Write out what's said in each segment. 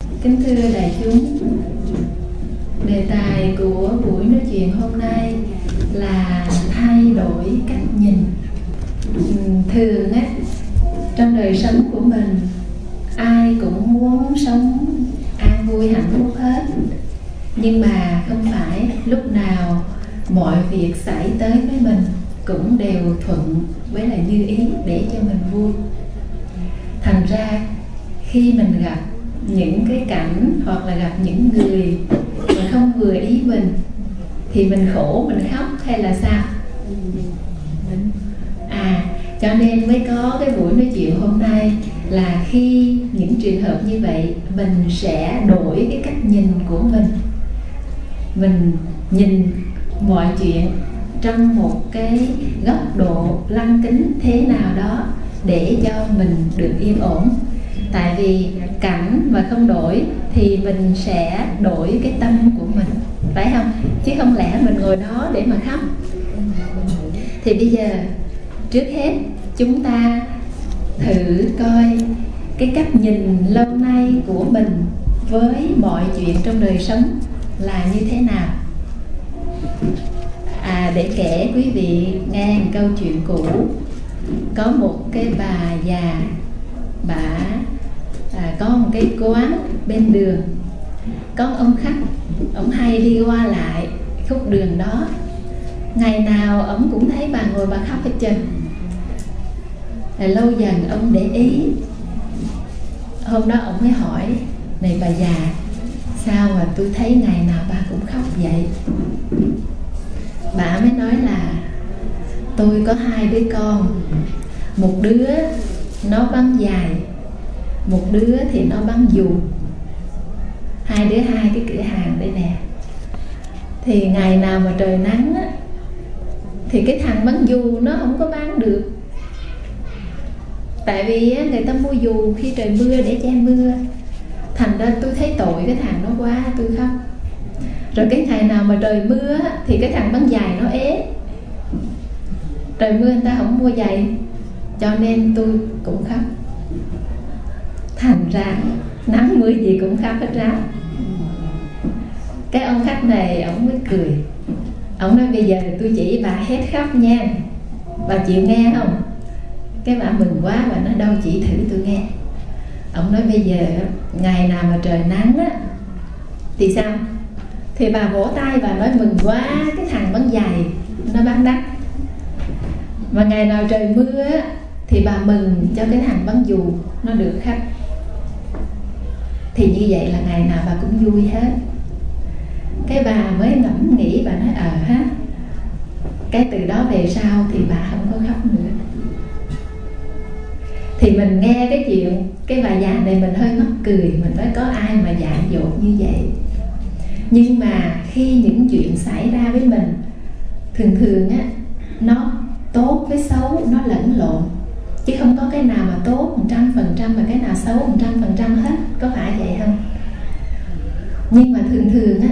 Kính thưa đại chúng, đề tài của buổi nói chuyện hôm nay là thay đổi cách nhìn. Thường á, trong đời sống của mình, ai cũng muốn sống an vui hạnh phúc hết. Nhưng mà không phải lúc nào mọi việc xảy tới với mình cũng đều thuận với là như ý để cho mình vui. Thành ra khi mình gặp những cái cảnh hoặc là gặp những người mà không vừa ý mình thì mình khổ, mình khóc hay là sao? Cho nên mới có cái buổi nói chuyện hôm nay là khi những trường hợp như vậy mình sẽ đổi cái cách nhìn của mình. Mình nhìn mọi chuyện trong một cái góc độ lăng kính thế nào đó để cho mình được yên ổn. Tại vì cảnh mà không đổi thì mình sẽ đổi cái tâm của mình, phải không? Chứ không lẽ mình ngồi đó để mà khóc. Thì bây giờ trước hết chúng ta thử coi cái cách nhìn lâu nay của mình với mọi chuyện trong đời sống là như thế nào. Để kể quý vị nghe một câu chuyện cũ. Có một cái bà già, bà có một cái quán bên đường. Có ông khách, ông hay đi qua lại khúc đường đó. Ngày nào ông cũng thấy bà ngồi bà khóc hết trơn. Lâu dần ông để ý. Hôm đó ông mới hỏi: này bà già, sao mà tôi thấy ngày nào bà cũng khóc vậy? Bà mới nói là tôi có 2 đứa con. Một đứa nó băng giày, một đứa thì nó băng dù. 2 đứa 2 cái cửa hàng đây nè. Thì ngày nào mà trời nắng á, thì cái thằng băng dù nó không có bán được. Tại vì người ta mua dù khi trời mưa để che mưa. Thành ra tôi thấy tội cái thằng nó quá, tôi khóc. Rồi cái ngày nào mà trời mưa thì cái thằng băng giày nó ế. Trời mưa người ta không mua giày, cho nên tôi cũng khóc. Thành ra nắng mưa gì cũng khóc hết ra. Cái ông khách này ông mới cười. Ông nói bây giờ tôi chỉ bà hết khóc nha, bà chịu nghe không? Cái bà mừng quá, bà nói đâu chỉ thử tôi nghe. Ông nói bây giờ ngày nào mà trời nắng á thì sao? Thì bà vỗ tay bà nói mừng quá, cái thằng băng giày nó bán đắt. Mà ngày nào trời mưa á thì bà mừng cho cái thằng băng dù nó được khách. Thì như vậy là ngày nào bà cũng vui hết. Cái bà mới ngẫm nghĩ, bà nói ha, cái từ đó về sau thì bà không có khóc nữa. Thì mình nghe cái chuyện cái bà già này mình hơi mắc cười. Mình nói có ai mà dại dột như vậy. Nhưng mà khi những chuyện xảy ra với mình, thường á, nó tốt với xấu nó lẫn lộn, chứ không có cái nào mà tốt 100% và cái nào xấu 100% hết. Có phải vậy không? Nhưng mà thường á,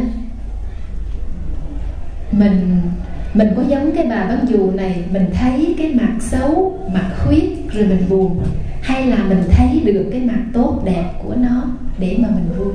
mình có giống cái bà bán dù này, mình thấy cái mặt xấu, mặt khuyết rồi mình buồn, hay là mình thấy được cái mặt tốt đẹp của nó để mà mình vui?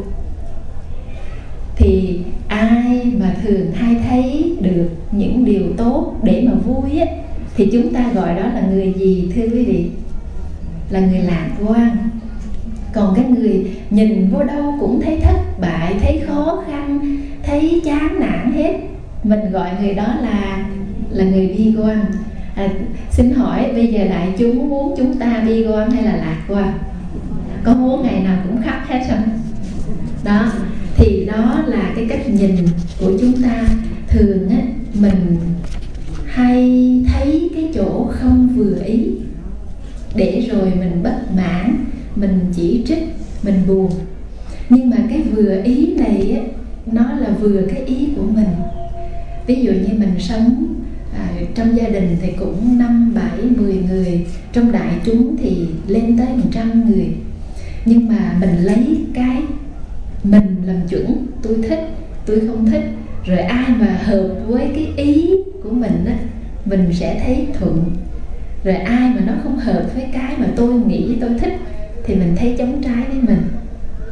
Thì ai mà thường hay thấy được những điều tốt để mà vui á, thì chúng ta gọi đó là người gì thưa quý vị? Là người lạc quan. Còn cái người nhìn vô đâu cũng thấy thất bại, thấy khó khăn, thấy chán nản hết, mình gọi người đó là người bi quan. Xin hỏi bây giờ đại chúng muốn chúng ta bi quan hay là lạc quan? Có muốn ngày nào cũng khóc hết không? Đó, thì đó là cái cách nhìn của chúng ta. Thường á, mình hay thấy cái chỗ không vừa ý, để rồi mình bất mãn, mình chỉ trích, mình buồn. Nhưng mà cái vừa ý này á, nó là vừa cái ý của mình. Ví dụ như mình sống trong gia đình thì cũng 5, 7, 10 người, trong đại chúng thì lên tới 100 người. Nhưng mà mình lấy cái mình làm chuẩn, tôi thích, tôi không thích. Rồi ai mà hợp với cái ý của mình á, mình sẽ thấy thuận. Rồi ai mà nó không hợp với cái mà tôi nghĩ tôi thích thì mình thấy chống trái với mình.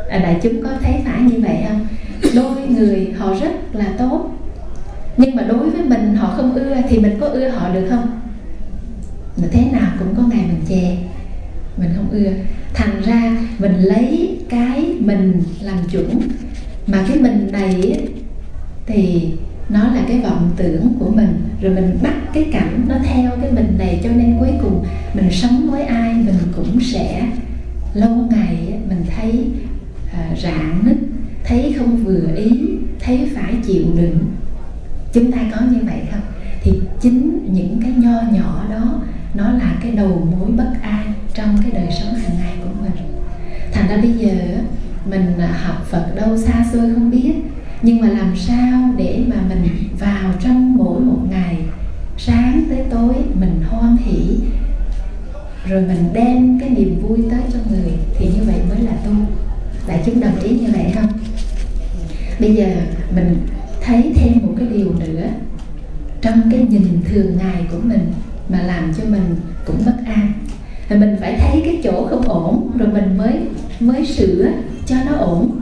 Đại chúng có thấy phải như vậy không? Đôi người họ rất là tốt, nhưng mà đối với mình họ không ưa, thì mình có ưa họ được không? Thế nào cũng có ngày mình chê, mình không ưa. Thành ra mình lấy cái mình làm chuẩn, mà cái mình này thì nó là cái vọng tưởng của mình, rồi mình bắt cái cảnh nó theo cái mình này, cho nên cuối cùng mình sống với ai mình cũng sẽ lâu ngày mình thấy rạn nứt, thấy không vừa ý, thấy phải chịu đựng. Chúng ta có như vậy không? Thì chính những cái nho nhỏ đó nó là cái đầu mối bất an trong cái đời sống hàng ngày của mình. Thành ra bây giờ mình học Phật đâu xa xôi không biết, nhưng mà làm sao để mà mình vào trong mỗi một ngày, sáng tới tối mình hoan hỷ, rồi mình đem cái niềm vui tới cho người, thì như vậy mới là tu. Đại chúng đồng ý như vậy không? Bây giờ mình thấy thêm một cái điều nữa trong cái nhìn thường ngày của mình mà làm cho mình cũng bất an. Rồi mình phải thấy cái chỗ không ổn, rồi mình mới sửa cho nó ổn.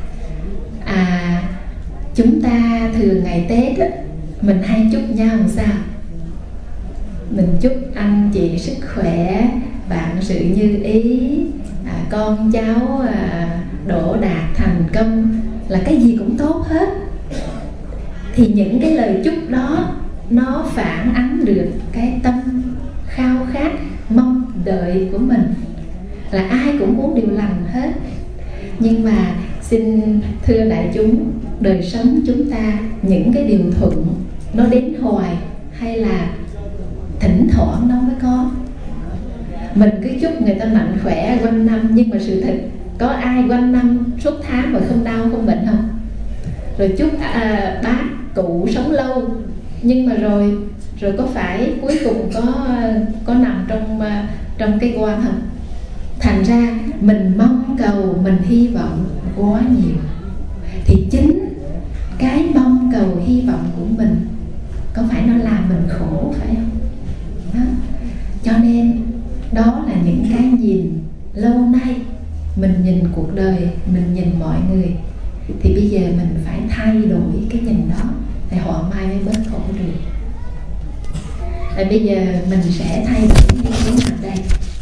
Chúng ta thường ngày Tết á, mình hay chúc nhau làm sao? Mình chúc anh chị sức khỏe, bạn sự như ý, con cháu đỗ đạt thành công, là cái gì cũng tốt hết. Thì những cái lời chúc đó nó phản ánh được cái tâm khao khát, mong đợi của mình, là ai cũng muốn điều lành hết. Nhưng mà xin thưa đại chúng, đời sống chúng ta những cái điều thuận nó đến hoài hay là thỉnh thoảng nó mới có? Mình cứ chúc người ta mạnh khỏe quanh năm, nhưng mà sự thật có ai quanh năm suốt tháng mà không đau không bệnh không? Rồi chúc bác cụ sống lâu, nhưng mà rồi có phải cuối cùng có nằm trong cái quan không? Thành ra mình mong cầu, mình hy vọng quá nhiều, thì chính cái mong cầu hy vọng của mình có phải nó làm mình khổ phải không? Đó. Cho nên đó là những cái nhìn lâu nay mình nhìn cuộc đời, mình nhìn mọi người, thì bây giờ mình phải thay đổi cái nhìn đó để họ mai mới bớt khổ được. Rồi bây giờ mình sẽ thay đổi như thế nào đây?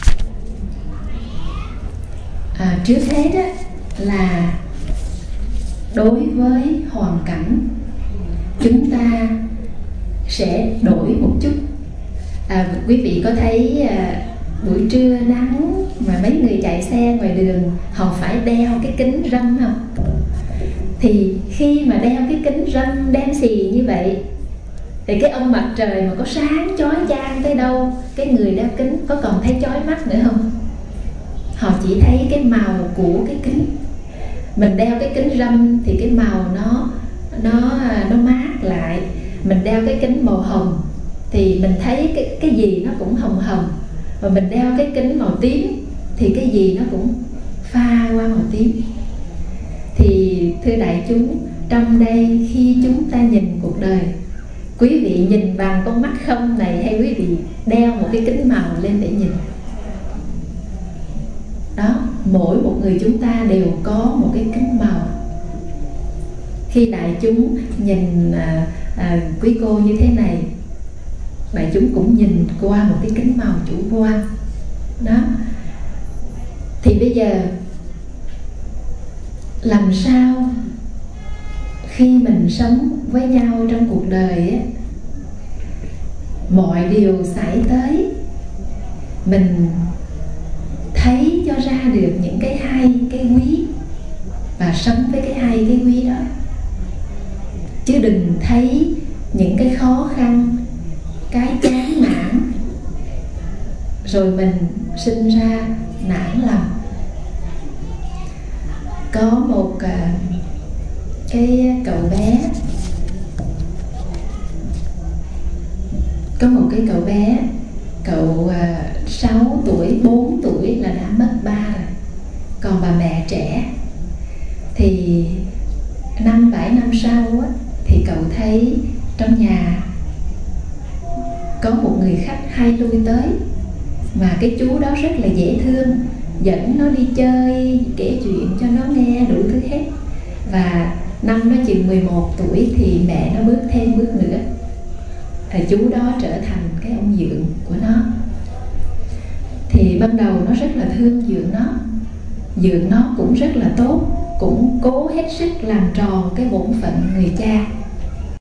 Trước hết á, là đối với hoàn cảnh chúng ta sẽ đổi một chút. Quý vị có thấy buổi trưa nắng mà mấy người chạy xe ngoài đường họ phải đeo cái kính râm không? Thì khi mà đeo cái kính râm đen xì như vậy, thì cái ông mặt trời mà có sáng chói chang tới đâu, cái người đeo kính có còn thấy chói mắt nữa không? Họ chỉ thấy cái màu của cái kính. Mình đeo cái kính râm thì cái màu nó mát lại. Mình đeo cái kính màu hồng thì mình thấy cái gì nó cũng hồng hồng. Và mình đeo cái kính màu tím thì cái gì nó cũng pha qua màu tím. Thì thưa đại chúng, trong đây khi chúng ta nhìn cuộc đời, quý vị nhìn bằng con mắt không này, hay quý vị đeo một cái kính màu lên để nhìn? Đó, mỗi một người chúng ta đều có một cái kính màu. Khi đại chúng nhìn quý cô như thế này, đại chúng cũng nhìn qua một cái kính màu chủ quan. Đó. Thì bây giờ làm sao khi mình sống với nhau trong cuộc đời ấy, mọi điều xảy tới mình thấy cho ra được những cái hay, cái quý, và sống với cái hay, cái quý đó. Chứ đừng thấy những cái khó khăn, cái chán nản, rồi mình sinh ra nản lòng. Có một cái cậu bé, cậu 6 tuổi, 4 tuổi là đã mất ba rồi. Còn bà mẹ trẻ thì 5-7 năm sau á, thì cậu thấy trong nhà có một người khách hay lui tới, mà cái chú đó rất là dễ thương, dẫn nó đi chơi, kể chuyện cho nó nghe. Và năm nó chừng 11 tuổi thì mẹ nó bước thêm bước nữa. Chú đó trở thành cái ông dượng của nó. Thì ban đầu nó rất là thương dượng nó. Dượng nó cũng rất là tốt, cũng cố hết sức làm tròn cái bổn phận người cha.